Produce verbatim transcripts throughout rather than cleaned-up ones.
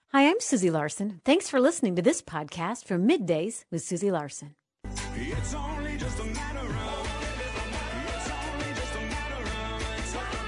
Hi, I'm Susie Larson. Thanks for listening to this podcast from Middays with Susie Larson. It's only just a matter of, it's only just a matter of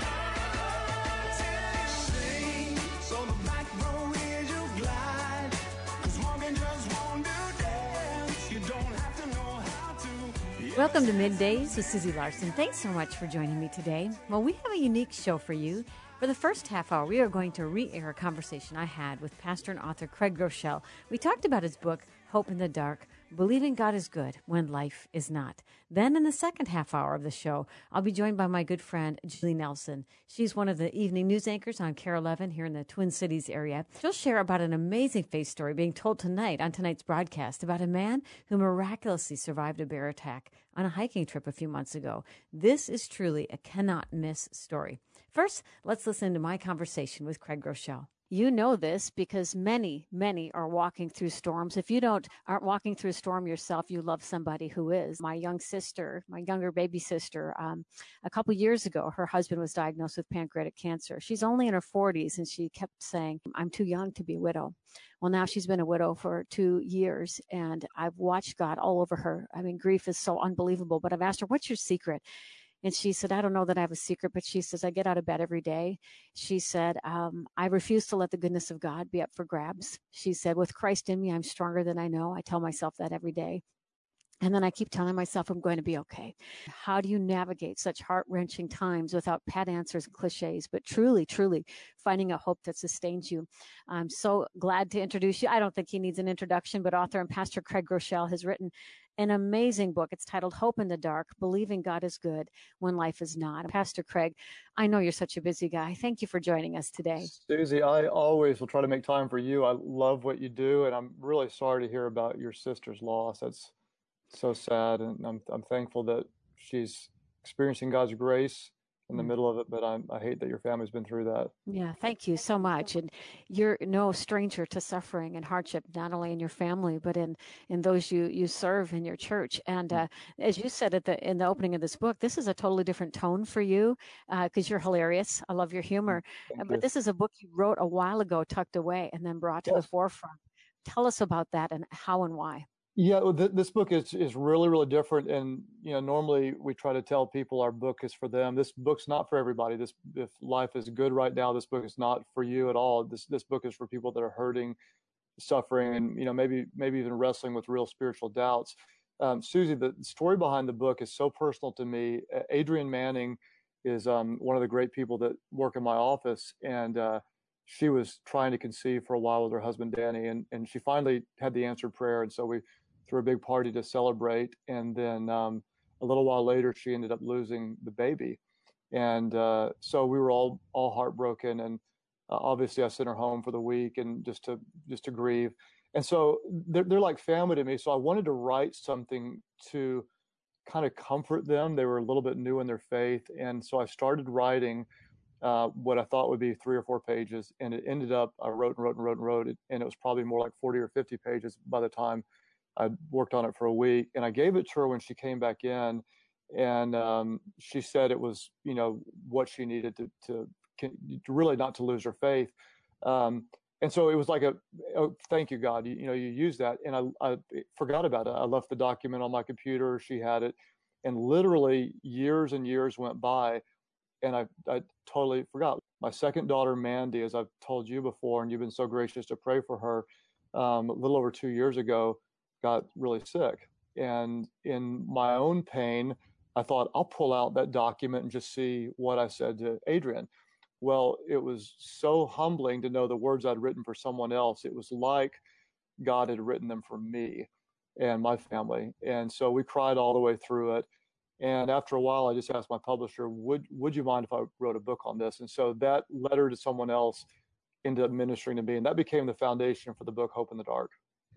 sing, so the back row is you glide, 'cause walking just won't do dance, you don't have to know how to. Welcome to Middays with Susie Larson. Thanks so much for joining me today. Well, we have a unique show for you. For the first half hour, we are going to re-air a conversation I had with pastor and author Craig Groeschel. We talked about his book, Hope in the Dark, Believing God is Good When Life is Not. Then in the second half hour of the show, I'll be joined by my good friend, Julie Nelson. She's one of the evening news anchors on K A R E eleven here in the Twin Cities area. She'll share about an amazing faith story being told tonight on tonight's broadcast about a man who miraculously survived a bear attack on a hiking trip a few months ago. This is truly a cannot-miss story. First, let's listen to my conversation with Craig Groeschel. You know this because many, many are walking through storms. If you don't aren't walking through a storm yourself, you love somebody who is. My young sister, my younger baby sister, um, a couple years ago, her husband was diagnosed with pancreatic cancer. She's only in her forties, and she kept saying, I'm too young to be a widow. Well, now she's been a widow for two years, and I've watched God all over her. I mean, grief is so unbelievable, but I've asked her, what's your secret? And she said, I don't know that I have a secret, but she says, I get out of bed every day. She said, um, I refuse to let the goodness of God be up for grabs. She said, with Christ in me, I'm stronger than I know. I tell myself that every day. And then I keep telling myself I'm going to be okay. How do you navigate such heart-wrenching times without pat answers and cliches, but truly, truly finding a hope that sustains you? I'm so glad to introduce you. I don't think he needs an introduction, but author and pastor Craig Groeschel has written an amazing book. It's titled Hope in the Dark, Believing God is Good When Life is Not. Pastor Craig, I know you're such a busy guy. Thank you for joining us today. Susie, I always will try to make time for you. I love what you do, and I'm really sorry to hear about your sister's loss. That's so sad, and I'm I'm thankful that she's experiencing God's grace in the middle of it, but I'm, I hate that your family's been through that. Yeah, thank you so much. And you're no stranger to suffering and hardship, not only in your family, but in, in those you, you serve in your church. And uh, as you said at the in the opening of this book, this is a totally different tone for you because uh, you're hilarious. I love your humor. Thank But you. this is a book you wrote a while ago, tucked away, and then brought to Yes. the forefront. Tell us about that and how and why. Yeah, well, th- this book is is really, really different. And, you know, normally we try to tell people our book is for them. This book's not for everybody. This, if life is good right now, this book is not for you at all. This this book is for people that are hurting, suffering, and, you know, maybe maybe even wrestling with real spiritual doubts. Um, Susie, the story behind the book is so personal to me. Uh, Adrienne Manning is um, one of the great people that work in my office, and uh, she was trying to conceive for a while with her husband Danny, and and she finally had the answered prayer, and so we threw a big party to celebrate. And then um, a little while later, she ended up losing the baby, and uh, so we were all all heartbroken. And uh, obviously, I sent her home for the week and just to just to grieve. And so they're they're like family to me. So I wanted to write something to kind of comfort them. They were a little bit new in their faith, and so I started writing uh, what I thought would be three or four pages, and it ended up I wrote and wrote and wrote and wrote it, and it was probably more like forty or fifty pages by the time I worked on it for a week. And I gave it to her when she came back in, and um, she said it was, you know, what she needed to, to, to really not to lose her faith. Um, and so it was like a, oh, thank you, God, you, you know, you used that. And I, I forgot about it. I left the document on my computer. She had it. And literally years and years went by, and I, I totally forgot. My second daughter, Mandy, as I've told you before, and you've been so gracious to pray for her, um, a little over two years ago, got really sick. And in my own pain, I thought I'll pull out that document and just see what I said to Adrienne. Well, it was so humbling to know the words I'd written for someone else. It was like God had written them for me and my family. And so we cried all the way through it. And after a while, I just asked my publisher, would would you mind if I wrote a book on this? And so that letter to someone else ended up ministering to me. And that became the foundation for the book, Hope in the Dark.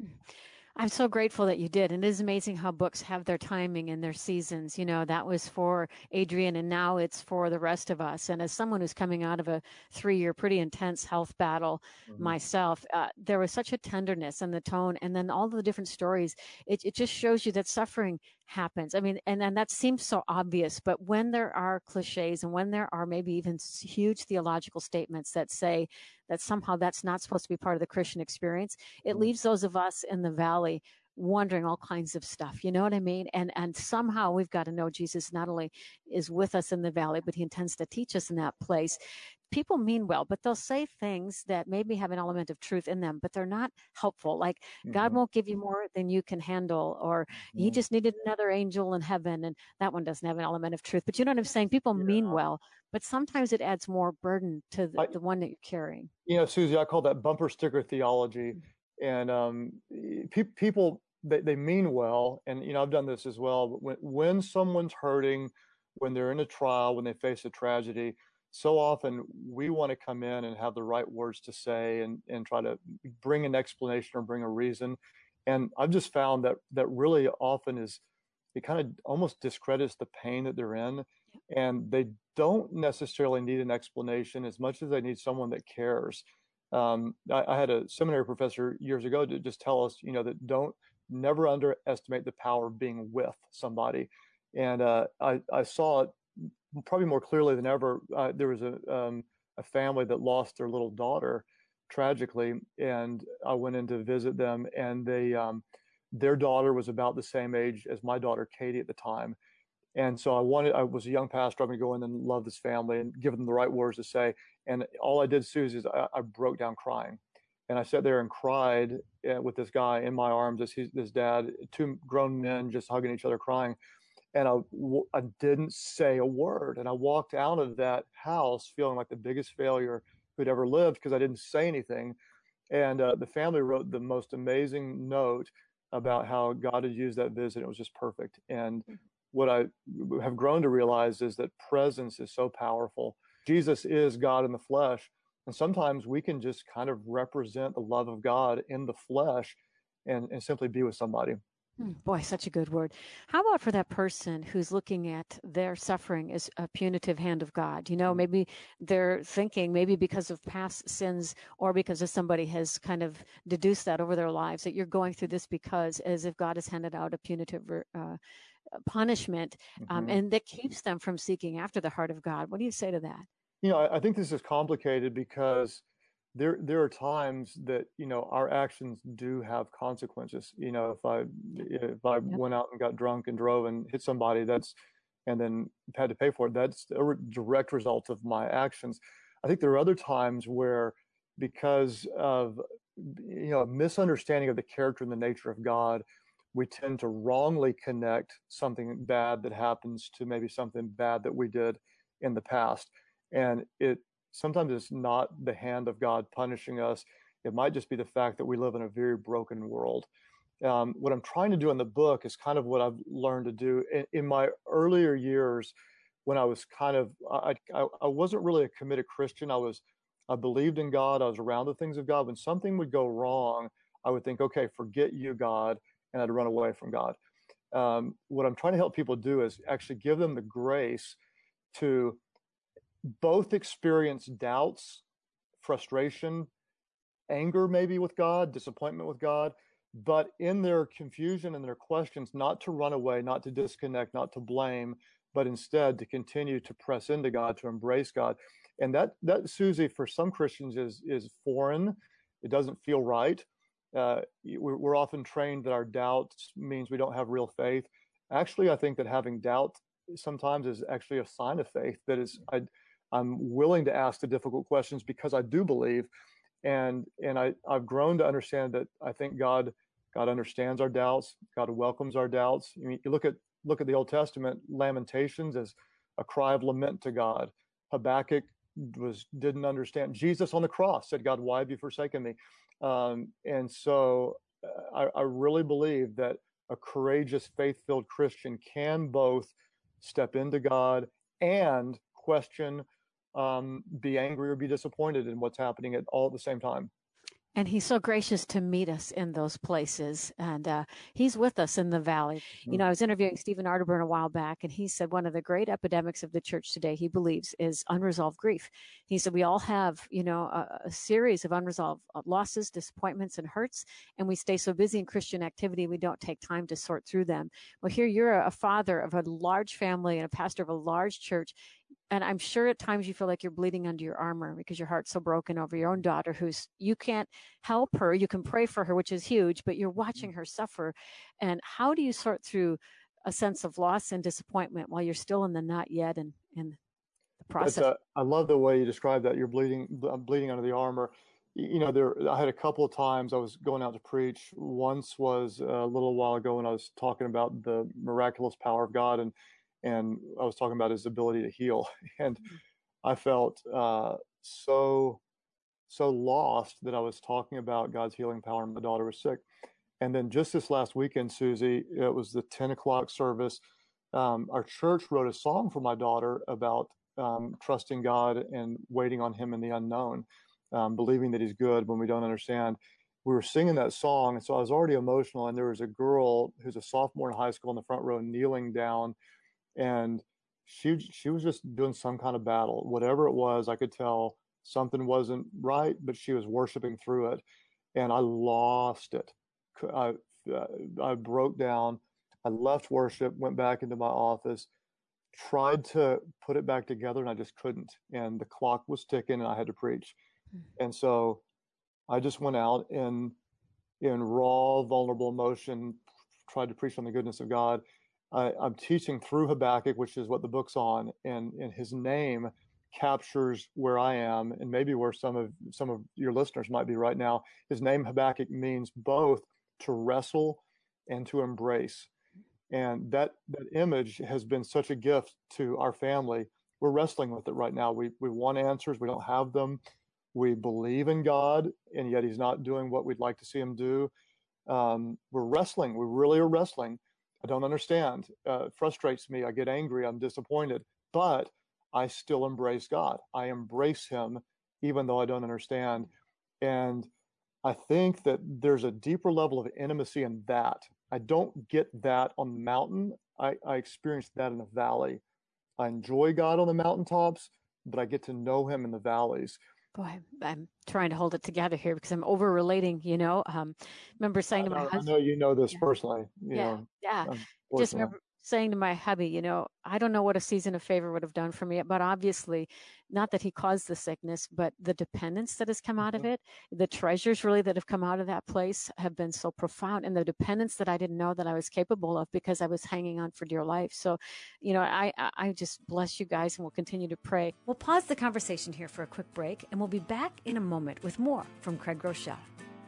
I'm so grateful that you did. And it is amazing how books have their timing and their seasons. You know, that was for Adrienne, and now it's for the rest of us. And as someone who's coming out of a three-year pretty intense health battle mm-hmm. myself, uh, there was such a tenderness in the tone, and then all the different stories. It, it just shows you that suffering happens. I mean, and, and that seems so obvious, but when there are cliches and when there are maybe even huge theological statements that say that somehow that's not supposed to be part of the Christian experience, it Mm-hmm. leaves those of us in the valley wondering all kinds of stuff. You know what I mean? And and somehow we've got to know Jesus not only is with us in the valley, but he intends to teach us in that place. People mean well, but they'll say things that maybe have an element of truth in them, but they're not helpful. Like, God Mm-hmm. won't give you more than you can handle, or he just needed another angel in heaven. And that one doesn't have an element of truth. But you know what I'm saying? People Yeah. mean well, but sometimes it adds more burden to the, I, the one that you're carrying. you know, Susie, I call that bumper sticker theology. And um, pe- people, they, they mean well. And, you know, I've done this as well. But when, when someone's hurting, when they're in a trial, when they face a tragedy, so often we want to come in and have the right words to say and, and try to bring an explanation or bring a reason. And I've just found that that really often is, it kind of almost discredits the pain that they're in. And they don't necessarily need an explanation as much as they need someone that cares. Um, I, I had a seminary professor years ago to just tell us, you know, that don't never underestimate the power of being with somebody. And uh, I, I saw it probably more clearly than ever. Uh, there was a um, a family that lost their little daughter tragically, and I went in to visit them, and they um, their daughter was about the same age as my daughter Katie at the time. And so I wanted, I was a young pastor. I'm going to go in and love this family and give them the right words to say. And all I did, Susie, is I, I broke down crying. And I sat there and cried uh, with this guy in my arms, as his, his dad, two grown men just hugging each other, crying. And I, I didn't say a word. And I walked out of that house feeling like the biggest failure who'd ever lived because I didn't say anything. And uh, the family wrote the most amazing note about how God had used that visit. It was just perfect. And what I have grown to realize is that presence is so powerful. Jesus is God in the flesh. And sometimes we can just kind of represent the love of God in the flesh and, and simply be with somebody. Boy, such a good word. How about for that person who's looking at their suffering as a punitive hand of God? You know, maybe they're thinking, maybe because of past sins or because of somebody has kind of deduced that over their lives, that you're going through this because as if God has handed out a punitive uh, punishment, um, Mm-hmm. and that keeps them from seeking after the heart of God. What do you say to that? You know, I, I think this is complicated because there there are times that, you know, our actions do have consequences. You know, if I if I Yep. went out and got drunk and drove and hit somebody, that's and then had to pay for it, that's a re- direct result of my actions. I think there are other times where, because of, you know, a misunderstanding of the character and the nature of God, we tend to wrongly connect something bad that happens to maybe something bad that we did in the past. And it sometimes it's not the hand of God punishing us. It might just be the fact that we live in a very broken world. Um, what I'm trying to do in the book is kind of what I've learned to do in, in my earlier years, when I was kind of I, I I wasn't really a committed Christian. I was I believed in God. I was around the things of God. When something would go wrong, I would think, okay, forget you, God, and I'd run away from God. Um, what I'm trying to help people do is actually give them the grace to both experience doubts, frustration, anger maybe with God, disappointment with God, but in their confusion and their questions, not to run away, not to disconnect, not to blame, but instead to continue to press into God, to embrace God. And that, that Susie, for some Christians is, is foreign. It doesn't feel right. Uh, we're, we're often trained that our doubts means we don't have real faith. Actually, I think that having doubt sometimes is actually a sign of faith. That is, I, I'm willing to ask the difficult questions because I do believe, and and I I've grown to understand that I think God God understands our doubts. God welcomes our doubts. I mean, you look at look at the Old Testament, Lamentations as a cry of lament to God. Habakkuk was didn't understand. Jesus on the cross said, "God, why have you forsaken me?" Um, and so uh, I, I really believe that a courageous, faith-filled Christian can both step into God and question, um, be angry or be disappointed in what's happening at all at the same time. And he's so gracious to meet us in those places. And uh, he's with us in the valley. Mm-hmm. You know, I was interviewing Stephen Arterburn a while back, and he said one of the great epidemics of the church today, he believes, is unresolved grief. He said we all have, you know, a, a series of unresolved losses, disappointments, and hurts, and we stay so busy in Christian activity, we don't take time to sort through them. Well, here you're a father of a large family and a pastor of a large church. And I'm sure at times you feel like you're bleeding under your armor because your heart's so broken over your own daughter who's, you can't help her. You can pray for her, which is huge, but you're watching her suffer. And how do you sort through a sense of loss and disappointment while you're still in the not yet and in the process? A, I love the way you describe that. You're bleeding, bleeding under the armor. You know, there, I had a couple of times I was going out to preach. Once was a little while ago when I was talking about the miraculous power of God, and And I was talking about his ability to heal. And I felt uh, so, so lost that I was talking about God's healing power and my daughter was sick. And then just this last weekend, Susie, it was the ten o'clock service. Um, our church wrote a song for my daughter about um, trusting God and waiting on him in the unknown, um, believing that he's good when we don't understand. We were singing that song, and so I was already emotional. And there was a girl who's a sophomore in high school in the front row kneeling down, and she she was just doing some kind of battle. Whatever it was, I could tell something wasn't right, but she was worshiping through it. And I lost it. I, I broke down. I left worship, went back into my office, tried to put it back together, and I just couldn't. And the clock was ticking, and I had to preach. Mm-hmm. And so I just went out in, in raw, vulnerable emotion, tried to preach on the goodness of God. I, I'm teaching through Habakkuk, which is what the book's on, and, and his name captures where I am, and maybe where some of some of your listeners might be right now. His name Habakkuk means both to wrestle and to embrace, and that that image has been such a gift to our family. We're wrestling with it right now. We we want answers, we don't have them. We believe in God, and yet He's not doing what we'd like to see Him do. Um, we're wrestling. We really are wrestling. I don't understand. Uh, it frustrates me. I get angry. I'm disappointed. But I still embrace God. I embrace Him, even though I don't understand. And I think that there's a deeper level of intimacy in that. I don't get that on the mountain. I, I experience that in the valley. I enjoy God on the mountaintops, but I get to know Him in the valleys. Boy, I'm trying to hold it together here because I'm over relating, you know. Um, remember saying to my I, husband, I know you know this yeah. personally. You yeah, know, yeah. Just remember saying to my hubby, you know, I don't know what a season of favor would have done for me, but obviously, not that he caused the sickness, but the dependence that has come out mm-hmm. of it, the treasures really that have come out of that place have been so profound, and the dependence that I didn't know that I was capable of because I was hanging on for dear life. So, you know, I I just bless you guys, and we'll continue to pray. We'll pause the conversation here for a quick break, and we'll be back in a moment with more from Craig Groeschel.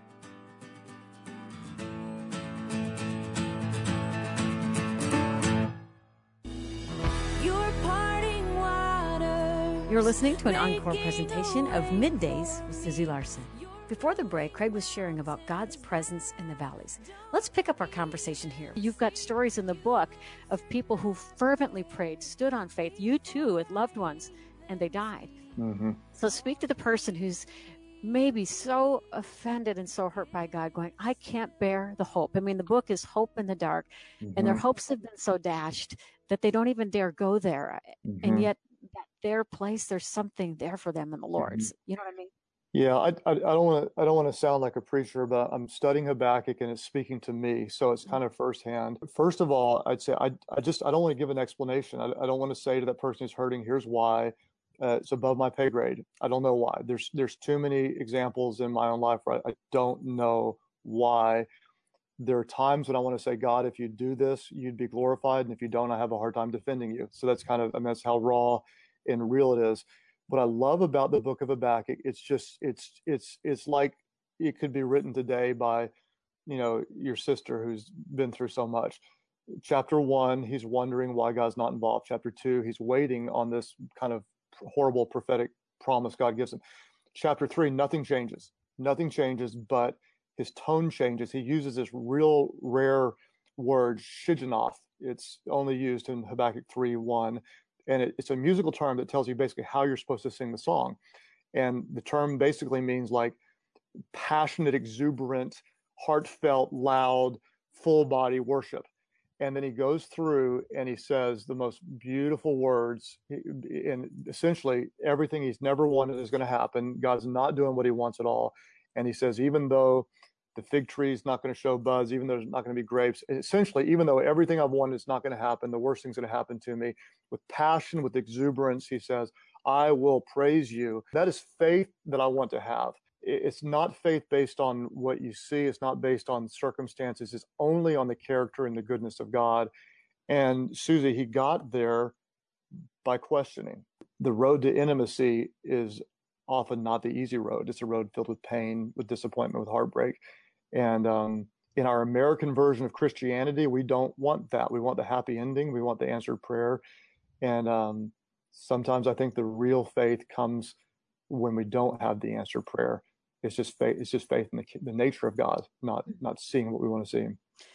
You're listening to an encore presentation of Middays with Susie Larson. Before the break, Craig was sharing about God's presence in the valleys. Let's pick up our conversation here. You've got stories in the book of people who fervently prayed, stood on faith, you too, with loved ones, and they died. Mm-hmm. So speak to the person who's maybe so offended and so hurt by God, going, I can't bear the hope. I mean, the book is hope in the dark, mm-hmm. and their hopes have been so dashed that they don't even dare go there. Mm-hmm. And yet, that their place, there's something there for them in the Lord's. Mm-hmm. You know what I mean? Yeah, I, I, I don't want to I don't want to sound like a preacher, but I'm studying Habakkuk and it's speaking to me, so it's kind of firsthand. First of all, I'd say I I just I don't want to give an explanation. I, I don't want to say to that person who's hurting, here's why. Uh, it's above my pay grade. I don't know why. There's there's too many examples in my own life where I, I don't know why. There are times when I want to say, God, if you do this, you'd be glorified, and if you don't, I have a hard time defending you. So that's kind of, I mean, that's how raw and real it is. What I love about the book of Habakkuk, it's just, it's, it's, it's like it could be written today by, you know, your sister who's been through so much. Chapter one, he's wondering why God's not involved. Chapter two, he's waiting on this kind of horrible prophetic promise God gives him. Chapter three, nothing changes. Nothing changes, but his tone changes. He uses this real rare word, shigionoth. It's only used in Habakkuk three one. And it, it's a musical term that tells you basically how you're supposed to sing the song. And the term basically means like passionate, exuberant, heartfelt, loud, full body worship. And then he goes through and he says the most beautiful words. And essentially, everything he's never wanted is going to happen. God's not doing what he wants at all. And he says, even though the fig tree is not going to show buds, even though there's not going to be grapes, essentially, even though everything I've wanted is not going to happen, the worst thing's going to happen to me. With passion, with exuberance, he says, I will praise you. That is faith that I want to have. It's not faith based on what you see. It's not based on circumstances. It's only on the character and the goodness of God. And Susie, he got there by questioning. The road to intimacy is often not the easy road. It's a road filled with pain, with disappointment, with heartbreak. And um, in our American version of Christianity, we don't want that. We want the happy ending. We want the answered prayer. And um, sometimes I think the real faith comes when we don't have the answered prayer. It's just faith. It's just faith in the, the nature of God, not not seeing what we want to see.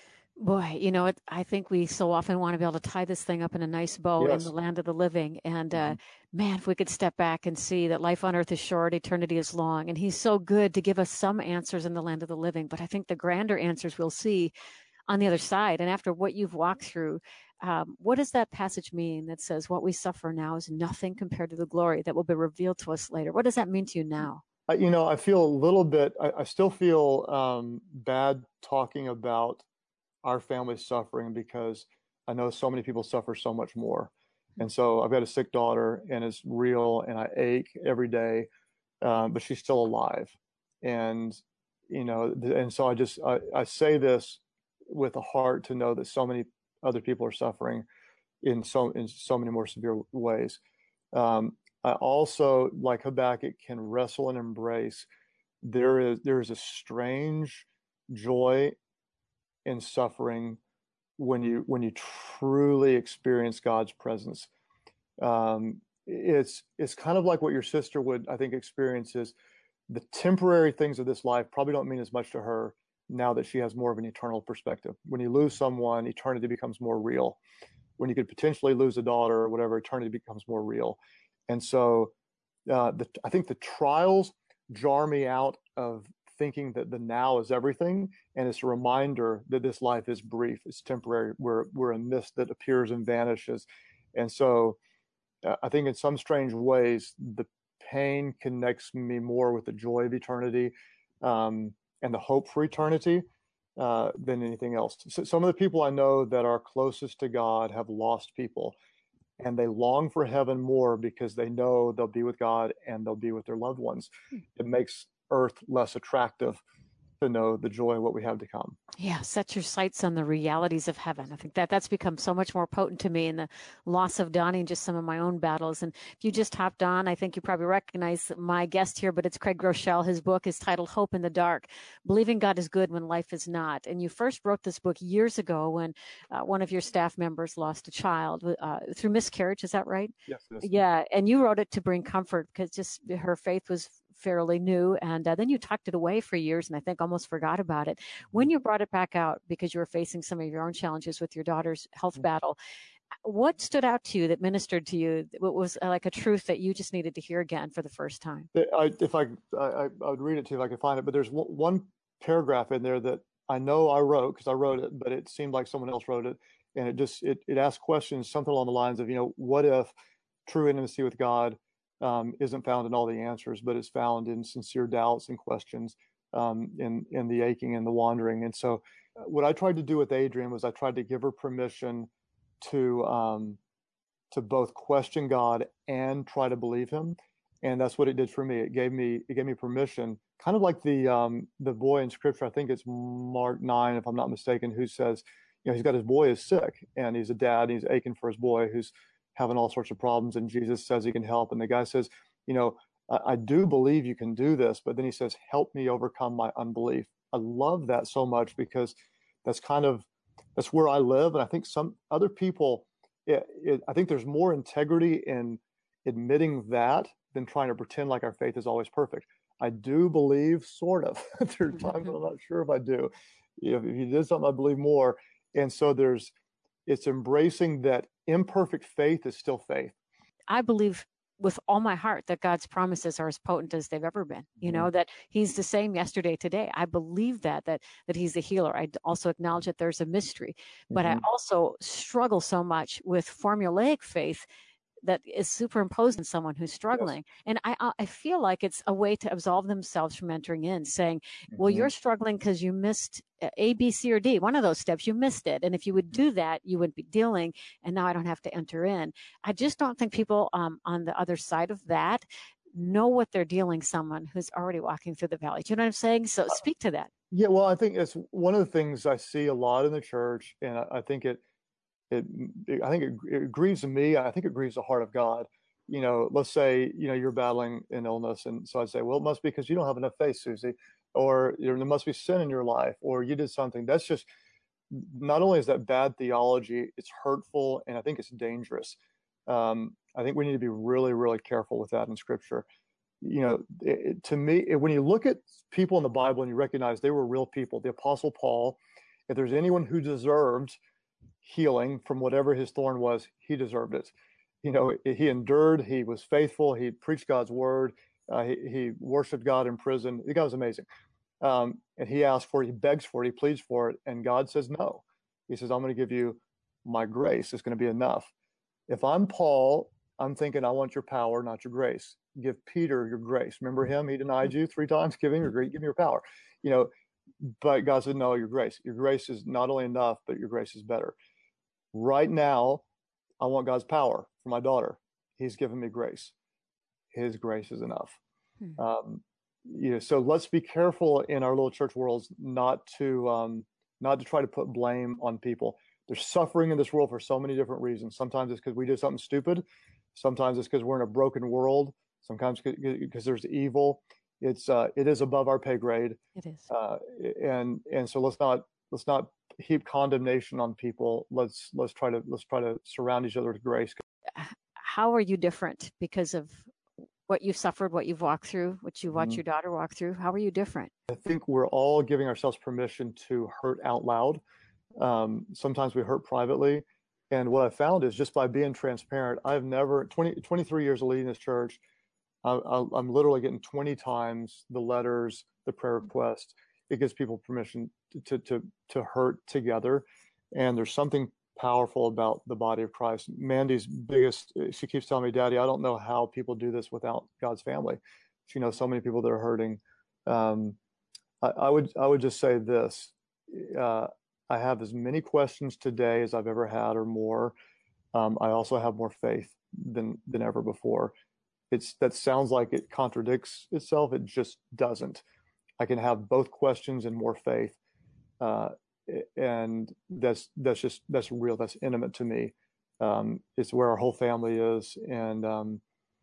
Boy, you know, it, I think we so often want to be able to tie this thing up in a nice bow Yes. in the land of the living. And uh, Mm-hmm. man, if we could step back and see that life on earth is short, eternity is long. And he's so good to give us some answers in the land of the living. But I think the grander answers we'll see on the other side. And after what you've walked through, um, what does that passage mean that says what we suffer now is nothing compared to the glory that will be revealed to us later? What does that mean to you now? I, you know, I feel a little bit, I, I still feel um, bad talking about our family's suffering because I know so many people suffer so much more. And so I've got a sick daughter and it's real and I ache every day, um, but she's still alive. And, you know, and so I just, I, I say this with a heart to know that so many other people are suffering in so, in so many more severe ways. Um, I also, like Habakkuk, can wrestle and embrace. There is, there is a strange joy in suffering when you when you truly experience God's presence. Um, it's it's kind of like what your sister would, I think, experience is the temporary things of this life probably don't mean as much to her now that she has more of an eternal perspective. When you lose someone, eternity becomes more real. When you could potentially lose a daughter or whatever, eternity becomes more real. And so uh, the, I think the trials jar me out of thinking that the now is everything. And it's a reminder that this life is brief, it's temporary. We're, we're a mist that appears and vanishes. And so uh, I think in some strange ways, the pain connects me more with the joy of eternity um, and the hope for eternity uh, than anything else. So some of the people I know that are closest to God have lost people. And they long for heaven more because they know they'll be with God and they'll be with their loved ones. It makes earth less attractive to know the joy of what we have to come. Yeah, set your sights on the realities of heaven. I think that that's become so much more potent to me in the loss of Donnie and just some of my own battles. And if you just hopped on, I think you probably recognize my guest here, but it's Craig Groeschel. His book is titled Hope in the Dark, Believing God is Good When Life is Not. And you first wrote this book years ago when uh, one of your staff members lost a child uh, through miscarriage. Is that right? Yes. Yes. Yeah. And you wrote it to bring comfort because just her faith was fairly new. And uh, then you tucked it away for years and I think almost forgot about it. When you brought it back out because you were facing some of your own challenges with your daughter's health mm-hmm. battle, what stood out to you that ministered to you? What was uh, like a truth that you just needed to hear again for the first time? I, if I, I, I would read it to you if I could find it, but there's one paragraph in there that I know I wrote because I wrote it, but it seemed like someone else wrote it. And it just, it, it asked questions, something along the lines of, you know, what if true intimacy with God Um, isn't found in all the answers, but is found in sincere doubts and questions, um, in in the aching and the wandering. And so, uh, what I tried to do with Adrienne was I tried to give her permission to um, to both question God and try to believe Him, and that's what it did for me. It gave me it gave me permission, kind of like the um, the boy in Scripture. I think it's Mark nine, if I'm not mistaken, who says, you know, he's got his boy is sick, and he's a dad, and he's aching for his boy who's having all sorts of problems, and Jesus says he can help. And the guy says, you know, I, I do believe you can do this, but then he says, help me overcome my unbelief. I love that so much because that's kind of, that's where I live. And I think some other people, it, it, I think there's more integrity in admitting that than trying to pretend like our faith is always perfect. I do believe, sort of. There are times when I'm not sure if I do. If, if you did something, I believe more. And so there's, it's embracing that imperfect faith is still faith. I believe with all my heart that God's promises are as potent as they've ever been, you know, that he's the same yesterday, today. I believe that, that, that he's the healer. I also acknowledge that there's a mystery, but Mhm. I also struggle so much with formulaic faith that is superimposed on someone who's struggling. Yes. And I, I feel like it's a way to absolve themselves from entering in, saying, well, mm-hmm. you're struggling because you missed A, B, C, or D, one of those steps, you missed it. And if you would do that, you would be dealing, and now I don't have to enter in. I just don't think people um, on the other side of that know what they're dealing someone who's already walking through the valley. Do you know what I'm saying? So speak to that. Yeah, well, I think it's one of the things I see a lot in the church, and I, I think it, It, it, I think it, it grieves me. I think it grieves the heart of God. You know, let's say, you know, you're battling an illness. And so I'd say, well, it must be because you don't have enough faith, Susie, or you know, there must be sin in your life, or you did something. That's just, not only is that bad theology, it's hurtful, and I think it's dangerous. Um, I think we need to be really, really careful with that in Scripture. You know, it, it, to me, it, when you look at people in the Bible and you recognize they were real people, the Apostle Paul, if there's anyone who deserved healing from whatever his thorn was, he deserved it. You know, he endured, he was faithful, he preached God's word, uh, he, he worshiped God in prison. The guy was amazing. Um, and he asked for it, he begs for it, he pleads for it, and God says no. He says, I'm going to give you my grace. It's going to be enough. If I'm Paul, I'm thinking, I want your power, not your grace. Give Peter your grace. Remember him? He denied you three times. Give him your grace, give me your power. You know, but God said, no, your grace. Your grace is not only enough, but your grace is better. Right now, I want God's power for my daughter. He's given me grace. His grace is enough. Hmm. Um, you know, so let's be careful in our little church worlds not to um, not to try to put blame on people. There's suffering in this world for so many different reasons. Sometimes it's because we did something stupid. Sometimes it's because we're in a broken world. Sometimes because there's evil. It's uh, it is above our pay grade. It is. Uh, and and so let's not let's not heap condemnation on people. Let's let's try to let's try to surround each other with grace. How are you different because of what you've suffered, what you've walked through, what you watched mm-hmm. your daughter walk through? How are you different? I think we're all giving ourselves permission to hurt out loud. Um, sometimes we hurt privately. And what I found is just by being transparent, I've never, twenty, twenty-three years of leading this church, I, I, I'm literally getting twenty times the letters, the prayer requests. It gives people permission to, to, to hurt together. And there's something powerful about the body of Christ. Mandy's biggest, she keeps telling me, Daddy, I don't know how people do this without God's family. She knows so many people that are hurting. Um, I, I would, I would just say this, uh, I have as many questions today as I've ever had or more. Um, I also have more faith than, than ever before. It's, that sounds like it contradicts itself. It just doesn't. I can have both questions and more faith. Uh, and that's, that's just, that's real. That's intimate to me. Um, it's where our whole family is. And, um,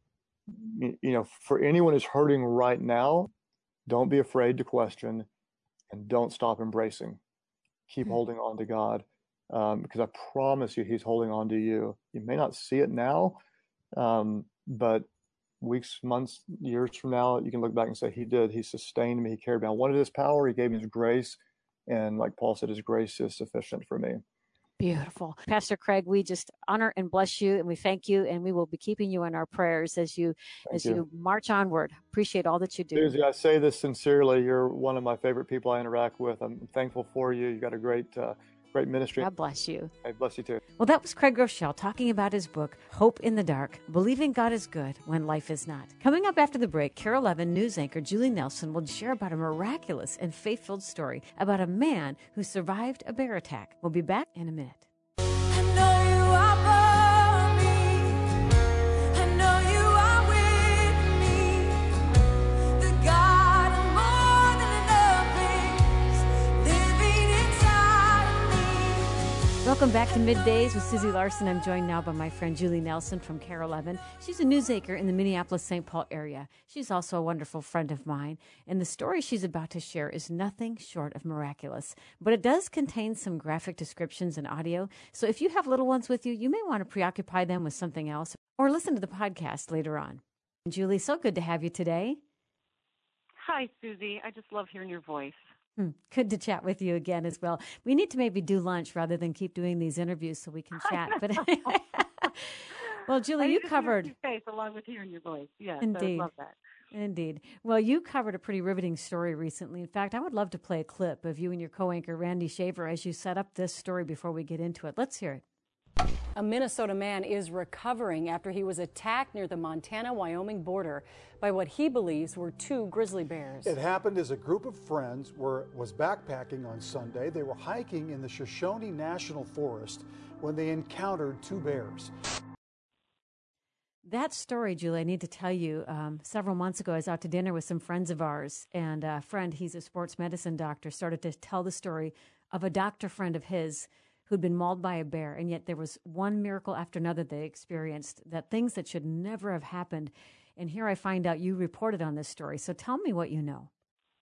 you, you know, for anyone who's hurting right now, don't be afraid to question and don't stop embracing. Keep mm-hmm. holding on to God, um, because I promise you, he's holding on to you. You may not see it now, um, but weeks, months, years from now, you can look back and say, he did. He sustained me. He carried me. I wanted his power. He gave me his grace. And like Paul said, his grace is sufficient for me. Beautiful. Pastor Craig, we just honor and bless you, and we thank you, and we will be keeping you in our prayers as you thank as you. you march onward. Appreciate all that you do. Susie, I say this sincerely. You're one of my favorite people I interact with. I'm thankful for you. You got a great uh, great ministry. God bless you. I bless you too. Well, that was Craig Groeschel talking about his book, Hope in the Dark, Believing God is Good When Life is Not. Coming up after the break, Carol eleven news anchor Julie Nelson will share about a miraculous and faith-filled story about a man who survived a bear attack. We'll be back in a minute. Welcome back to Middays with Susie Larson. I'm joined now by my friend Julie Nelson from Carol eleven. She's a news anchor in the Minneapolis-Saint Paul area. She's also a wonderful friend of mine. And the story she's about to share is nothing short of miraculous. But it does contain some graphic descriptions and audio. So if you have little ones with you, you may want to preoccupy them with something else or listen to the podcast later on. Julie, so good to have you today. Hi, Susie. I just love hearing your voice. Good to chat with you again as well. We need to maybe do lunch rather than keep doing these interviews so we can chat. But Well, Julie, I you get to see covered. your face along with hearing your voice. Yes, I Indeed. would love that. Indeed. Well, you covered a pretty riveting story recently. In fact, I would love to play a clip of you and your co-anchor, Randy Shaver, as you set up this story before we get into it. Let's hear it. A Minnesota man is recovering after he was attacked near the Montana-Wyoming border by what he believes were two grizzly bears. It happened as a group of friends were was backpacking on Sunday. They were hiking in the Shoshone National Forest when they encountered two bears. That story, Julie, I need to tell you, um, several months ago, I was out to dinner with some friends of ours, and a friend, he's a sports medicine doctor, started to tell the story of a doctor friend of his who'd been mauled by a bear, and yet there was one miracle after another they experienced, that things that should never have happened. And here I find out you reported on this story. So tell me what you know.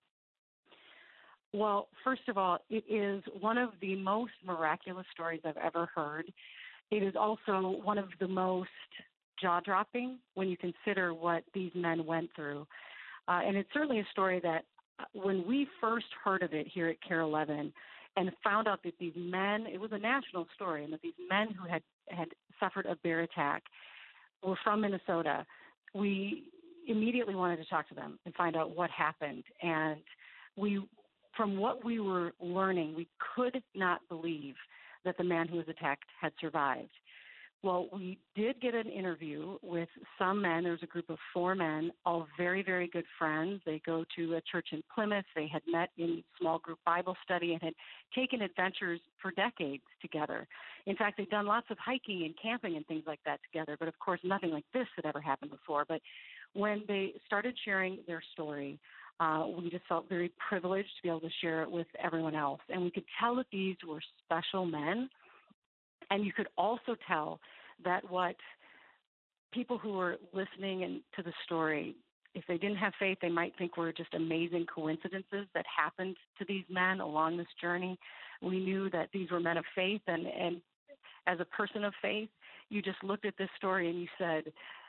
Well, first of all, it is one of the most miraculous stories I've ever heard. It is also one of the most jaw-dropping when you consider what these men went through. Uh, and it's certainly a story that when we first heard of it here at C A R E eleven, and found out that these men, it was a national story, and that these men who had, had suffered a bear attack were from Minnesota, we immediately wanted to talk to them and find out what happened. And we, from what we were learning, we could not believe that the man who was attacked had survived. Well, we did get an interview with some men. There was a group of four men, all very, very good friends. They go to a church in Plymouth. They had met in small group Bible study and had taken adventures for decades together. In fact, they'd done lots of hiking and camping and things like that together, but of course nothing like this had ever happened before. But when they started sharing their story, uh, we just felt very privileged to be able to share it with everyone else. And we could tell that these were special men. And you could also tell that what people who were listening and to the story, if they didn't have faith, they might think were just amazing coincidences that happened to these men along this journey. We knew that these were men of faith, and, and as a person of faith, you just looked at this story and you said,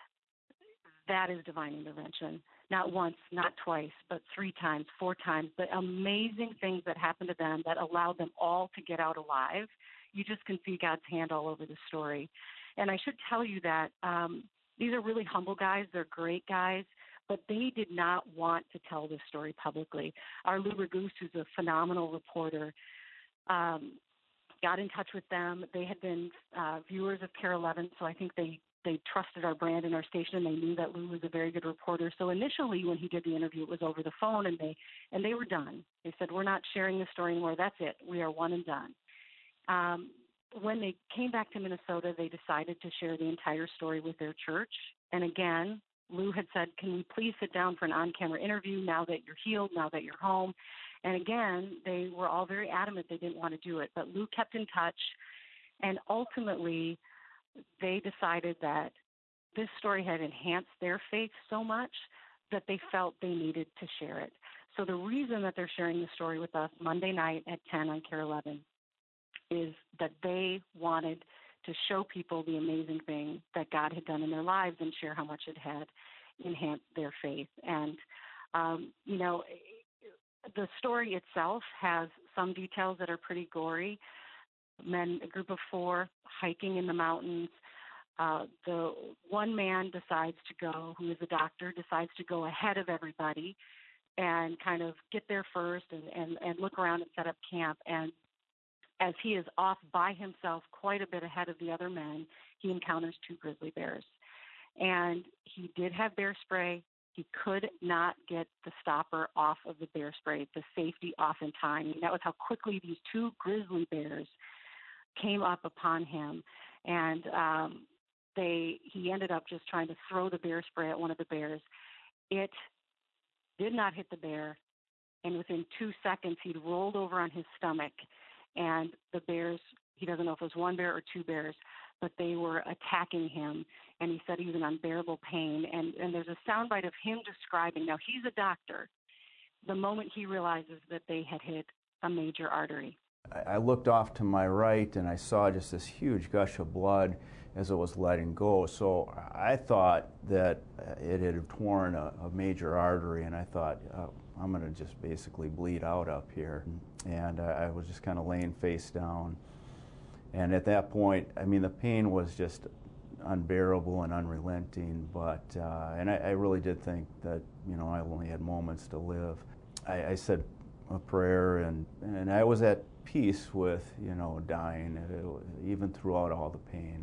that is divine intervention. Not once, not twice, but three times, four times. The amazing things that happened to them that allowed them all to get out alive. You just can see God's hand all over the story. And I should tell you that um, these are really humble guys. They're great guys, but they did not want to tell this story publicly. Our Lou Ragoose, who's a phenomenal reporter, um, got in touch with them. They had been uh, viewers of C A R E eleven, so I think they, they trusted our brand and our station, and they knew that Lou was a very good reporter. So initially when he did the interview, it was over the phone, and they, and they were done. They said, we're not sharing this story anymore. That's it. We are one and done. Um, when they came back to Minnesota, they decided to share the entire story with their church. And again, Lou had said, can we please sit down for an on-camera interview now that you're healed, now that you're home? And again, they were all very adamant they didn't want to do it. But Lou kept in touch, and ultimately they decided that this story had enhanced their faith so much that they felt they needed to share it. So the reason that they're sharing the story with us Monday night at ten on C A R E eleven is that they wanted to show people the amazing thing that God had done in their lives and share how much it had enhanced their faith. And, um, you know, the story itself has some details that are pretty gory. Men, a group of four, hiking in the mountains. Uh, the one man decides to go, who is a doctor, decides to go ahead of everybody and kind of get there first and, and, and look around and set up camp. And as he is off by himself quite a bit ahead of the other men, he encounters two grizzly bears. And he did have bear spray. He could not get the stopper off of the bear spray, the safety off in time. And that was how quickly these two grizzly bears came up upon him. And um, they he ended up just trying to throw the bear spray at one of the bears. It did not hit the bear. And within two seconds, he'd rolled over on his stomach. And the bears, he doesn't know if it was one bear or two bears, but they were attacking him. And he said he was in unbearable pain. And, and there's a soundbite of him describing, now he's a doctor, the moment he realizes that they had hit a major artery. I looked off to my right and I saw just this huge gush of blood as it was letting go. So I thought that it had torn a, a major artery, and I thought, oh, I'm going to just basically bleed out up here. And I was just kind of laying face down. And at that point, I mean, the pain was just unbearable and unrelenting, but, uh, and I, I really did think that, you know, I only had moments to live. I, I said a prayer, and, and I was at peace with, you know, dying, it, even throughout all the pain.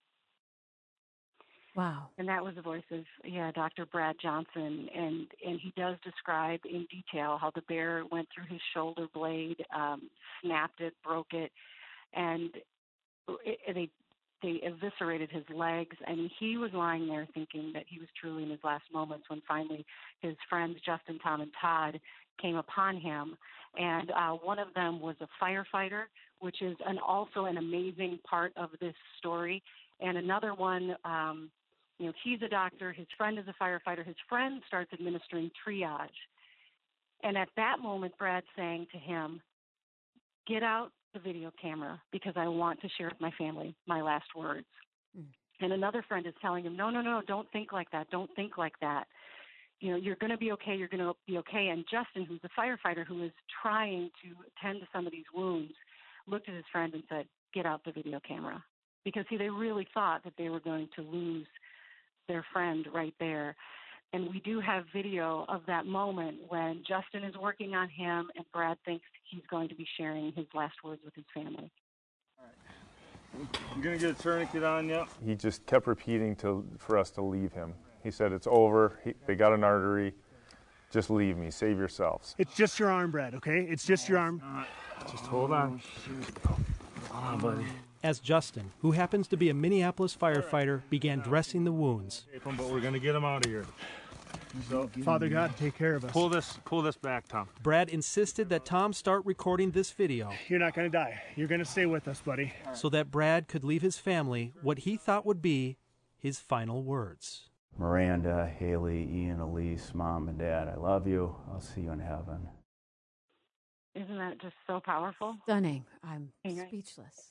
Wow. And that was the voice of, yeah, Doctor Brad Johnson, and, and he does describe in detail how the bear went through his shoulder blade, um, snapped it, broke it, and it, it, they they eviscerated his legs, and he was lying there thinking that he was truly in his last moments when finally his friends Justin, Tom, and Todd came upon him. And uh, one of them was a firefighter, which is an, also an amazing part of this story. And another one, um, you know, he's a doctor, his friend is a firefighter, his friend starts administering triage. And at that moment, Brad's saying to him, get out the video camera because I want to share with my family my last words. Mm. And another friend is telling him, no, no, no, don't think like that. Don't think like that. You know, you're going to be okay. You're going to be okay. And Justin, who's the firefighter who is trying to tend to some of these wounds, looked at his friend and said, get out the video camera. Because, see, they really thought that they were going to lose their friend right there. And we do have video of that moment when Justin is working on him and Brad thinks he's going to be sharing his last words with his family. All right. I'm going to get a tourniquet on you. He just kept repeating to for us to leave him. He said, it's over. He, they got an artery. Just leave me. Save yourselves. It's just your arm, Brad, okay? It's just your arm. Just hold on. Hold on, buddy. As Justin, who happens to be a Minneapolis firefighter, began dressing the wounds. But we're going to get him out of here. So, Father God, take care of us. Pull this, pull this back, Tom. Brad insisted that Tom start recording this video. You're not going to die. You're going to stay with us, buddy. So that Brad could leave his family what he thought would be his final words. Miranda, Haley, Ian, Elise, Mom and Dad, I love you. I'll see you in heaven. Isn't that just so powerful? Stunning. I'm speechless.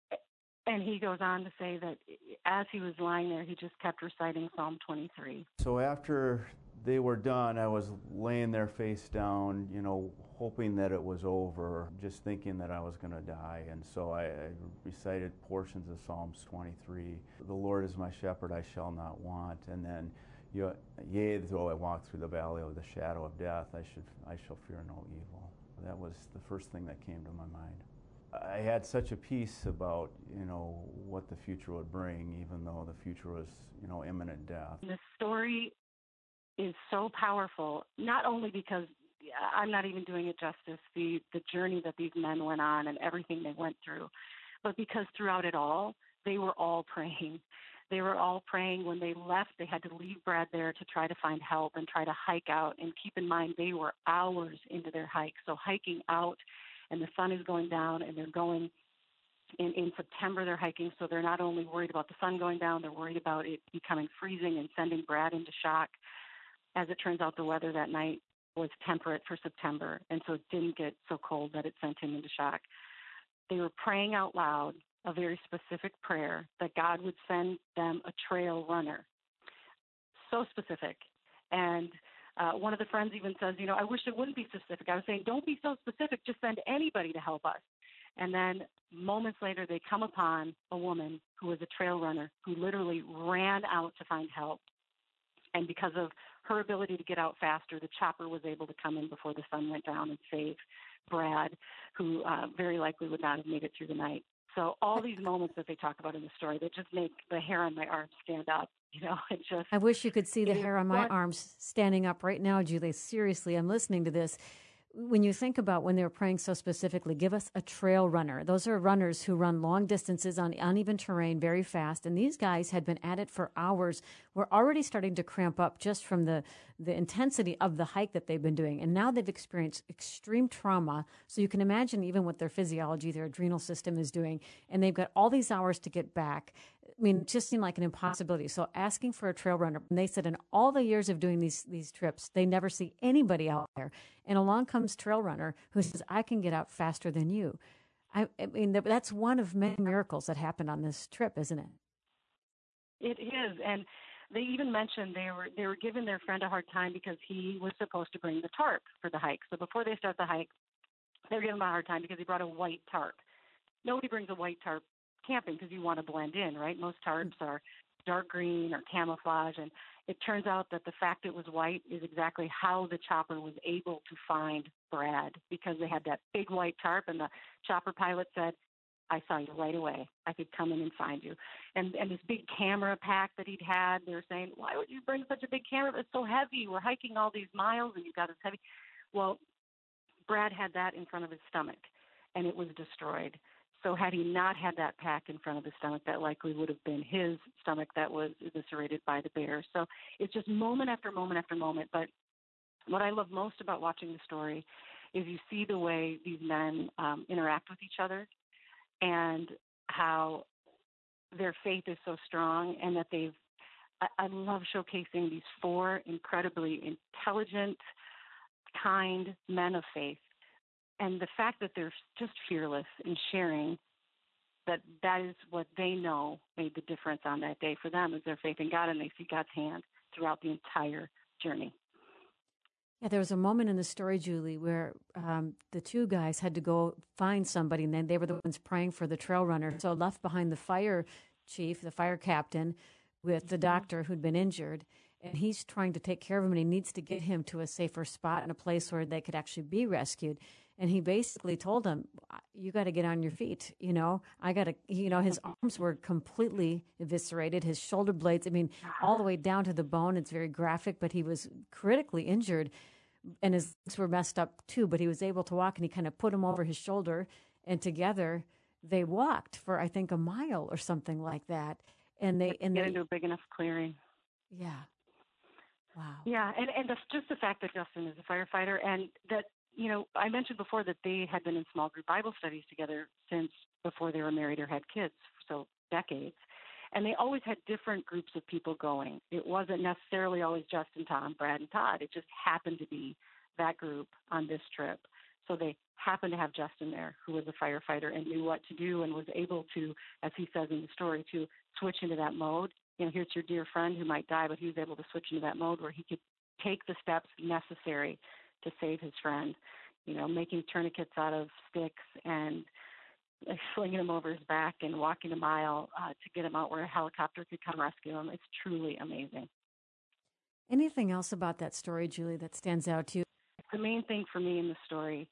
And he goes on to say that as he was lying there, he just kept reciting Psalm twenty-three. So after they were done, I was laying there face down, you know, hoping that it was over, just thinking that I was going to die. And so I, I recited portions of Psalms twenty-three. The Lord is my shepherd, I shall not want. And then, yea, though I walk through the valley of the shadow of death, I should, I shall fear no evil. That was the first thing that came to my mind. I had such a peace about, you know, what the future would bring, even though the future was, you know, imminent death. The story is so powerful, not only because I'm not even doing it justice, the, the journey that these men went on and everything they went through, but because throughout it all, they were all praying. They were all praying. When they left, they had to leave Brad there to try to find help and try to hike out. And keep in mind, they were hours into their hike. So hiking out, and the sun is going down, and they're going in, in September, they're hiking, so they're not only worried about the sun going down, they're worried about it becoming freezing and sending Brad into shock. As it turns out, the weather that night was temperate for September, and so it didn't get so cold that it sent him into shock. They were praying out loud a very specific prayer that God would send them a trail runner. So specific. And Uh, one of the friends even says, you know, I wish it wouldn't be specific. I was saying, don't be so specific. Just send anybody to help us. And then moments later, they come upon a woman who was a trail runner who literally ran out to find help. And because of her ability to get out faster, the chopper was able to come in before the sun went down and save Brad, who uh, very likely would not have made it through the night. So all these moments that they talk about in the story, that just make the hair on my arms stand up. You know, it just. I wish you could see the hair on my what? arms standing up right now, Julie. Seriously, I'm listening to this. When you think about when they were praying so specifically, give us a trail runner. Those are runners who run long distances on uneven terrain very fast. And these guys had been at it for hours. We're already starting to cramp up just from the, the intensity of the hike that they've been doing. And now they've experienced extreme trauma. So you can imagine even what their physiology, their adrenal system is doing. And they've got all these hours to get back. I mean, it just seemed like an impossibility. So asking for a trail runner, and they said in all the years of doing these these trips, they never see anybody out there. And along comes trail runner who says, I can get out faster than you. I, I mean, that's one of many miracles that happened on this trip, isn't it? It is. And they even mentioned they were they were giving their friend a hard time because he was supposed to bring the tarp for the hike. So before they start the hike, they were giving him a hard time because he brought a white tarp. Nobody brings a white tarp camping because you want to blend in, right? Most tarps are dark green or camouflage. And it turns out that the fact it was white is exactly how the chopper was able to find Brad, because they had that big white tarp, and the chopper pilot said, I saw you right away. I could come in and find you. And and this big camera pack that he'd had, they were saying, why would you bring such a big camera? It's so heavy. We're hiking all these miles and you've got this heavy. Well, Brad had that in front of his stomach, and it was destroyed. So had he not had that pack in front of his stomach, that likely would have been his stomach that was eviscerated by the bear. So it's just moment after moment after moment. But what I love most about watching the story is you see the way these men um, interact with each other, and how their faith is so strong, and that they've, I, I love showcasing these four incredibly intelligent, kind men of faith. And the fact that they're just fearless in sharing that that is what they know made the difference on that day for them, is their faith in God, and they see God's hand throughout the entire journey. Yeah, there was a moment in the story, Julie, where um, the two guys had to go find somebody, and then they were the ones praying for the trail runner. So left behind the fire chief, the fire captain, with the doctor who'd been injured, and he's trying to take care of him, and he needs to get him to a safer spot and a place where they could actually be rescued. And he basically told him, you got to get on your feet. You know, I got to, you know, his arms were completely eviscerated, his shoulder blades, I mean, all the way down to the bone. It's very graphic, but he was critically injured, and his legs were messed up too, but he was able to walk, and he kind of put him over his shoulder, and together they walked for, I think, a mile or something like that. And they, and get they, into a big enough clearing. Yeah. Wow. Yeah. And, and the, just the fact that Justin is a firefighter, and that, you know, I mentioned before that they had been in small group Bible studies together since before they were married or had kids, so decades. And they always had different groups of people going. It wasn't necessarily always Justin, Tom, Brad, and Todd. It just happened to be that group on this trip. So they happened to have Justin there, who was a firefighter and knew what to do, and was able to, as he says in the story, to switch into that mode. You know, here's your dear friend who might die, but he was able to switch into that mode where he could take the steps necessary to save his friend, you know, making tourniquets out of sticks and slinging him over his back and walking a mile uh, to get him out where a helicopter could come rescue him. It's truly amazing. Anything else about that story, Julie, that stands out to you? The main thing for me in the story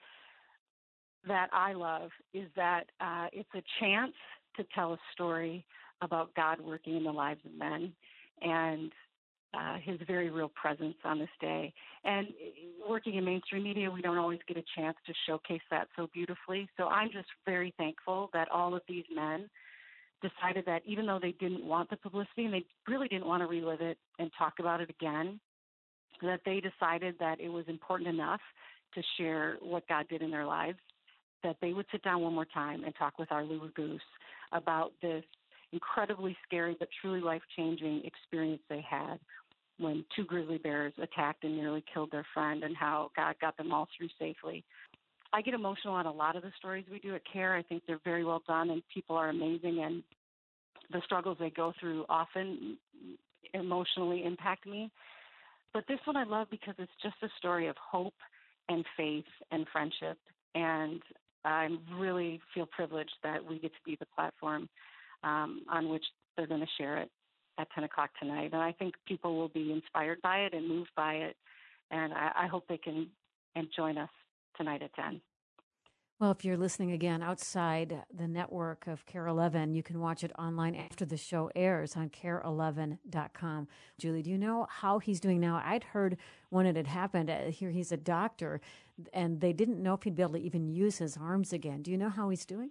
that I love is that uh, it's a chance to tell a story about God working in the lives of men, and Uh, his very real presence on this day. And working in mainstream media, we don't always get a chance to showcase that so beautifully. So I'm just very thankful that all of these men decided that even though they didn't want the publicity, and they really didn't want to relive it and talk about it again, that they decided that it was important enough to share what God did in their lives, that they would sit down one more time and talk with our Lulu Goose about this incredibly scary but truly life-changing experience they had when two grizzly bears attacked and nearly killed their friend, and how God got them all through safely. I get emotional on a lot of the stories we do at CARE. I think they're very well done, and people are amazing, and the struggles they go through often emotionally impact me. But this one I love because it's just a story of hope and faith and friendship, and I really feel privileged that we get to be the platform um, on which they're going to share it at ten o'clock tonight. And I think people will be inspired by it and moved by it, and I, I hope they can and join us tonight at ten. Well, if you're listening again outside the network of CARE eleven, you can watch it online after the show airs on care eleven dot com. Julie, do you know how he's doing now? I'd heard when it had happened, uh, here he's a doctor, and they didn't know if he'd be able to even use his arms again. Do you know how he's doing?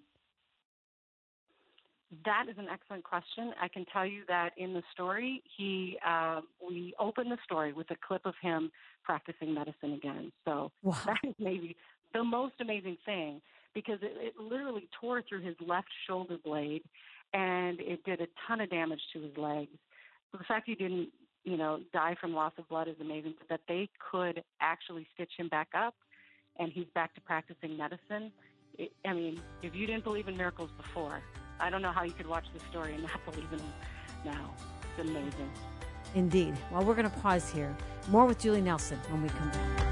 That is an excellent question. I can tell you that in the story, he uh, we open the story with a clip of him practicing medicine again. So wow. That is maybe the most amazing thing, because it, it literally tore through his left shoulder blade, and it did a ton of damage to his legs. So the fact he didn't, you know, die from loss of blood is amazing, but that they could actually stitch him back up, and he's back to practicing medicine. It, I mean, if you didn't believe in miracles before, I don't know how you could watch the story and not believe in them now. It's amazing. Indeed. Well, we're going to pause here. More with Julie Nelson when we come back.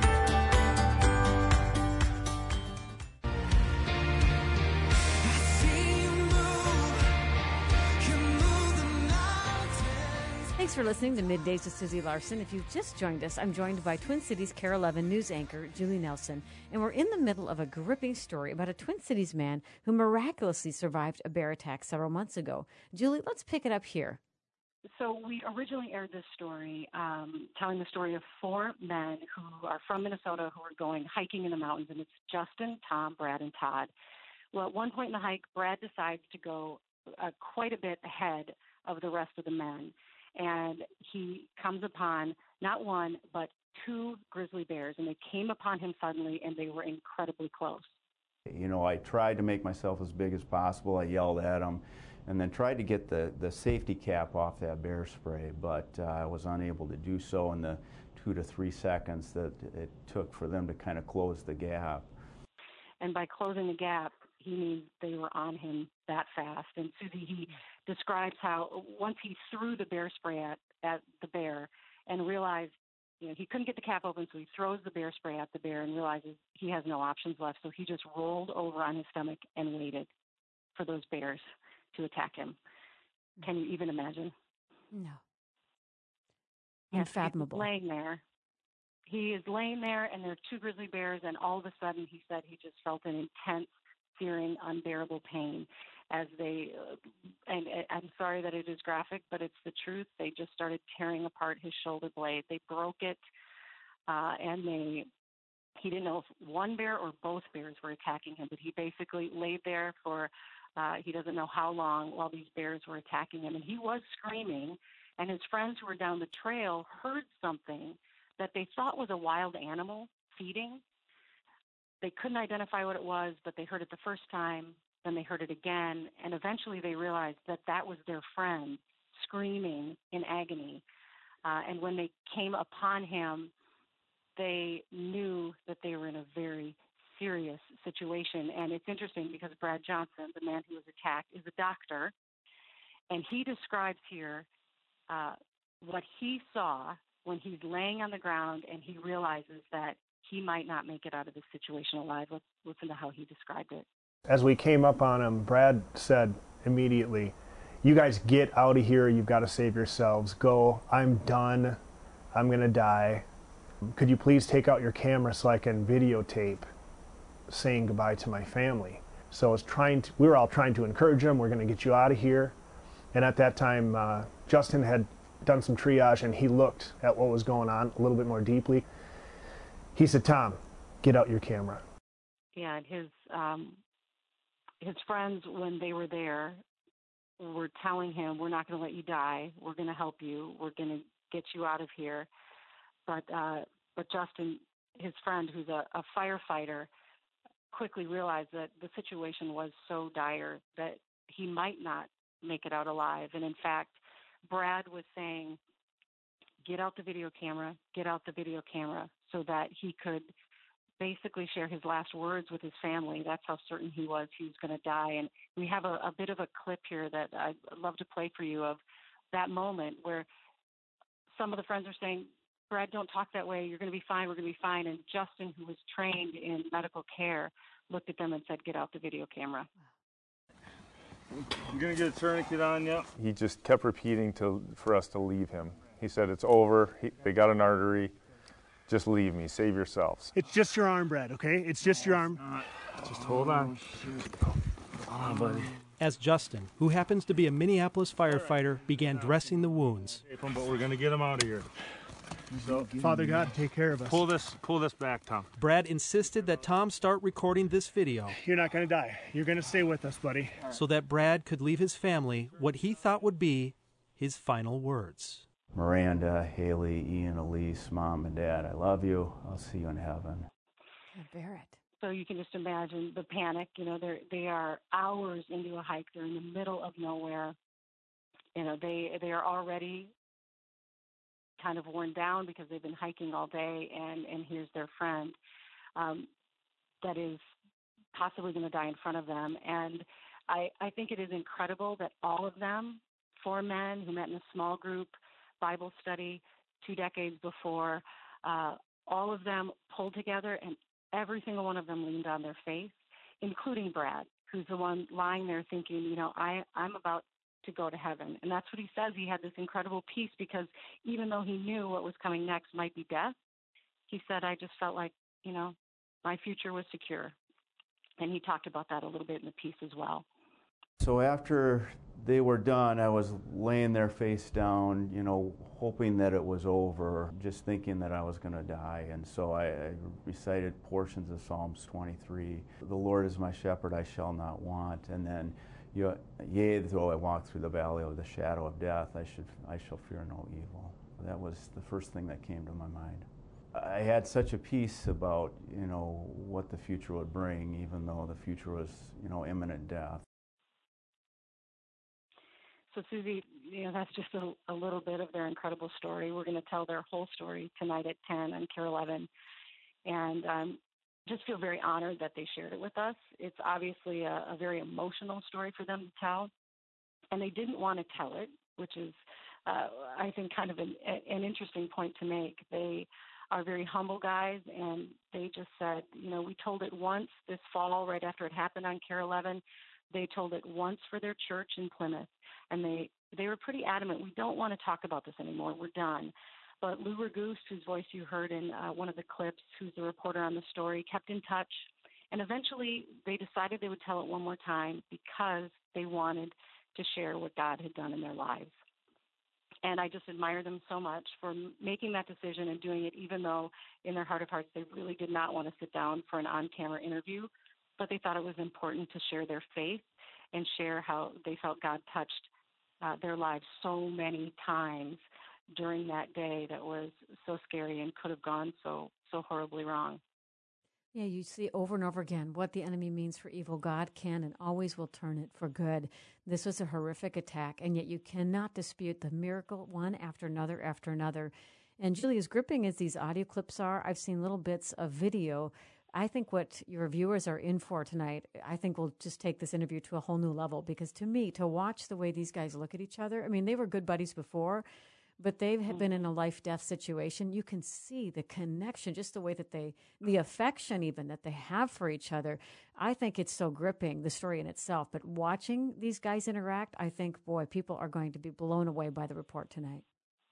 I see Thanks for listening to Middays with Susie Larson. If you've just joined us, I'm joined by Twin Cities K A R E eleven news anchor Julie Nelson, and we're in the middle of a gripping story about a Twin Cities man who miraculously survived a bear attack several months ago. Julie, let's pick it up here. So we originally aired this story, um, telling the story of four men who are from Minnesota who are going hiking in the mountains, and it's Justin, Tom, Brad, and Todd. Well, at one point in the hike, Brad decides to go uh, quite a bit ahead of the rest of the men, and he comes upon not one but two grizzly bears, and they came upon him suddenly, and they were incredibly close. You know, I tried to make myself as big as possible. I yelled at them, and then tried to get the, the safety cap off that bear spray, but uh, I was unable to do so in the two to three seconds that it took for them to kind of close the gap. And by closing the gap, he means they were on him that fast. And Susie, he describes how once he threw the bear spray at, at the bear and realized, you know, he couldn't get the cap open, so he throws the bear spray at the bear and realizes he has no options left. So he just rolled over on his stomach and waited for those bears to attack him. Can you even imagine? No. Yes, Unfathomable. he's laying there. He is laying there, and there are two grizzly bears, and all of a sudden, he said he just felt an intense, searing, unbearable pain as they, uh, and uh, I'm sorry that it is graphic, but it's the truth. They just started tearing apart his shoulder blade. They broke it, uh, and they, he didn't know if one bear or both bears were attacking him, but he basically laid there for Uh, he doesn't know how long while these bears were attacking him. And he was screaming, and his friends who were down the trail heard something that they thought was a wild animal feeding. They couldn't identify what it was, but they heard it the first time, then they heard it again, and eventually they realized that that was their friend screaming in agony. Uh, and when they came upon him, they knew that they were in a very serious situation. And it's interesting because Brad Johnson, the man who was attacked, is a doctor, and he describes here uh, what he saw when he's laying on the ground and he realizes that he might not make it out of this situation alive. Let's listen to how he described it. As we came up on him, Brad said immediately, "You guys get out of here. You've got to save yourselves. Go. I'm done. I'm going to die. Could you please take out your camera so I can videotape saying goodbye to my family?" So I was trying to, we were all trying to encourage him. We're going to get you out of here. And at that time, uh, Justin had done some triage, and he looked at what was going on a little bit more deeply. He said, "Tom, get out your camera." Yeah, and his um, his friends, when they were there, were telling him, "We're not going to let you die. We're going to help you. We're going to get you out of here." But uh, but Justin, his friend, who's a, a firefighter, quickly realized that the situation was so dire that he might not make it out alive. And in fact, Brad was saying, "Get out the video camera, get out the video camera," so that he could basically share his last words with his family. That's how certain he was he was going to die. And we have a, a bit of a clip here that I'd love to play for you of that moment where some of the friends are saying, "Brad, don't talk that way. You're going to be fine. We're going to be fine." And Justin, who was trained in medical care, looked at them and said, "Get out the video camera." You gonna get a tourniquet on you? He just kept repeating to for us to leave him. He said, "It's over. He, they got an artery. Just leave me. Save yourselves." It's just your arm, Brad, okay? It's just your arm. Just hold on. Hold on, buddy. As Justin, who happens to be a Minneapolis firefighter, began dressing the wounds. But we're gonna get him out of here. So, Father God, take care of us. pull this, pull this back, Tom. Brad insisted that Tom start recording this video You're not going to die. You're going to stay with us, buddy. so that Brad could leave his family what he thought would be his final words. Miranda, Haley, Ian, Elise, Mom, and Dad, I love you. I'll see you in heaven. Can't bear it. So you can just imagine the panic. You know, they're, they are hours into a hike. They're in the middle of nowhere. You know, they they are already kind of worn down because they've been hiking all day, and, and here's their friend um, that is possibly going to die in front of them. And I, I think it is incredible that all of them, four men who met in a small group Bible study two decades before, uh, all of them pulled together, and every single one of them leaned on their faith, including Brad, who's the one lying there thinking, you know, I, I'm about to go to heaven. And that's what he says. He had this incredible peace because even though he knew what was coming next might be death, he said, I just felt like, you know, my future was secure. And he talked about that a little bit in the piece as well. So after they were done, I was laying there face down, you know, hoping that it was over, just thinking that I was going to die. And so I, I recited portions of Psalms twenty-three. The Lord is my shepherd, I shall not want. And then, yea, though I walk through the valley of the shadow of death, I should, I shall fear no evil. That was the first thing that came to my mind. I had such a peace about, you know, what the future would bring, even though the future was, you know, imminent death. So, Susie, you know, that's just a, a little bit of their incredible story. We're going to tell their whole story tonight at ten on KARE eleven. And um, just feel very honored that they shared it with us. It's obviously a, a very emotional story for them to tell. And they didn't want to tell it, which is, uh, I think, kind of an, an interesting point to make. They are very humble guys, and they just said, you know, we told it once this fall right after it happened on KARE eleven. They told it once for their church in Plymouth, and they, they were pretty adamant, we don't want to talk about this anymore, we're done. But Lou Raguse, whose voice you heard in uh, one of the clips, who's the reporter on the story, kept in touch, and eventually they decided they would tell it one more time because they wanted to share what God had done in their lives. And I just admire them so much for making that decision and doing it even though in their heart of hearts they really did not want to sit down for an on-camera interview, but they thought it was important to share their faith and share how they felt God touched uh, their lives so many times during that day that was so scary and could have gone so so horribly wrong. Yeah, you see over and over again what the enemy means for evil. God can and always will turn it for good. This was a horrific attack, and yet you cannot dispute the miracle one after another after another. And Julie, as gripping as these audio clips are, I've seen little bits of video. I think what your viewers are in for tonight, I think will just take this interview to a whole new level, because to me, to watch the way these guys look at each other, I mean, they were good buddies before, but they've mm-hmm. been in a life-death situation. You can see the connection, just the way that they, the affection even that they have for each other. I think it's so gripping, the story in itself. But watching these guys interact, I think, boy, people are going to be blown away by the report tonight.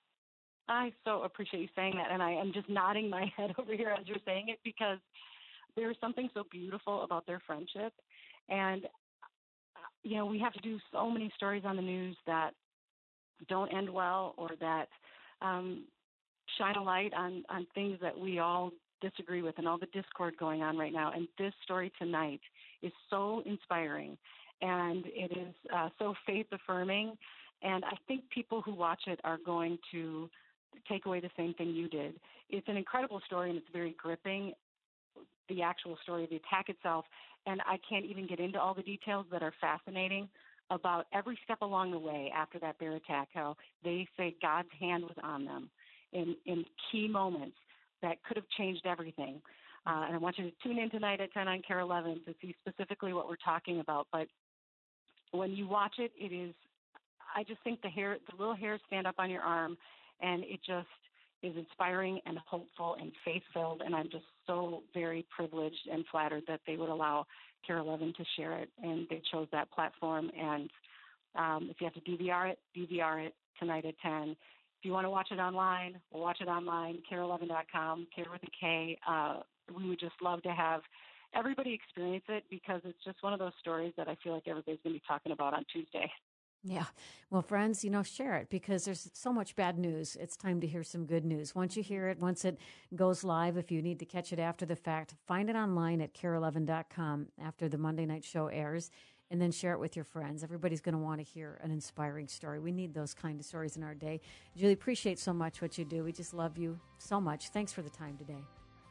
I so appreciate you saying that, and I am just nodding my head over here as you're saying it, because there's something so beautiful about their friendship. And, you know, we have to do so many stories on the news that don't end well, or that um, shine a light on, on things that we all disagree with and all the discord going on right now. And this story tonight is so inspiring, and it is uh, so faith-affirming. And I think people who watch it are going to take away the same thing you did. It's an incredible story, and it's very gripping, the actual story of the attack itself. And I can't even get into all the details that are fascinating about every step along the way after that bear attack, how they say God's hand was on them in, in key moments that could have changed everything. Uh, and I want you to tune in tonight at ten on KARE eleven to see specifically what we're talking about. But when you watch it, it is, I just think the hair, the little hairs stand up on your arm, and it just is inspiring and hopeful and faith-filled, and I'm just so very privileged and flattered that they would allow KARE eleven to share it, and they chose that platform. And um, if you have to D V R it, D V R it tonight at ten. If you want to watch it online, we'll watch it online, kare eleven dot com, Care with a K. Uh, we would just love to have everybody experience it, because it's just one of those stories that I feel like everybody's going to be talking about on Tuesday. Yeah. Well, friends, you know, share it, because there's so much bad news. It's time to hear some good news. Once you hear it, once it goes live, if you need to catch it after the fact, find it online at kare eleven dot com after the Monday night show airs, and then share it with your friends. Everybody's going to want to hear an inspiring story. We need those kind of stories in our day. Julie, appreciate so much what you do. We just love you so much. Thanks for the time today.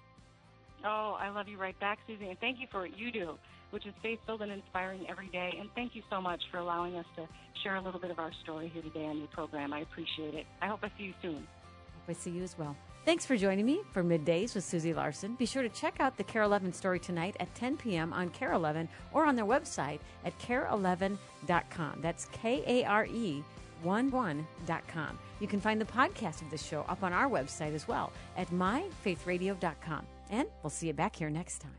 Oh, I love you right back, Susie, and thank you for what you do, which is faith-filled and inspiring every day. And thank you so much for allowing us to share a little bit of our story here today on your program. I appreciate it. I hope I see you soon. Hope I see you as well. Thanks for joining me for Middays with Susie Larson. Be sure to check out the KARE eleven story tonight at ten p.m. on KARE eleven or on their website at kare eleven dot com. That's K A R E eleven dot com. You can find the podcast of the show up on our website as well at my faith radio dot com. And we'll see you back here next time.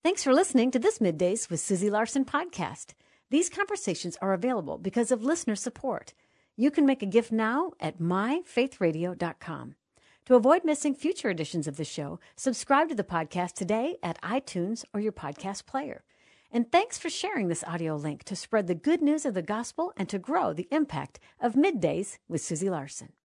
Thanks for listening to this Middays with Susie Larson podcast. These conversations are available because of listener support. You can make a gift now at my faith radio dot com. To avoid missing future editions of the show, subscribe to the podcast today at iTunes or your podcast player. And thanks for sharing this audio link to spread the good news of the gospel and to grow the impact of Middays with Susie Larson.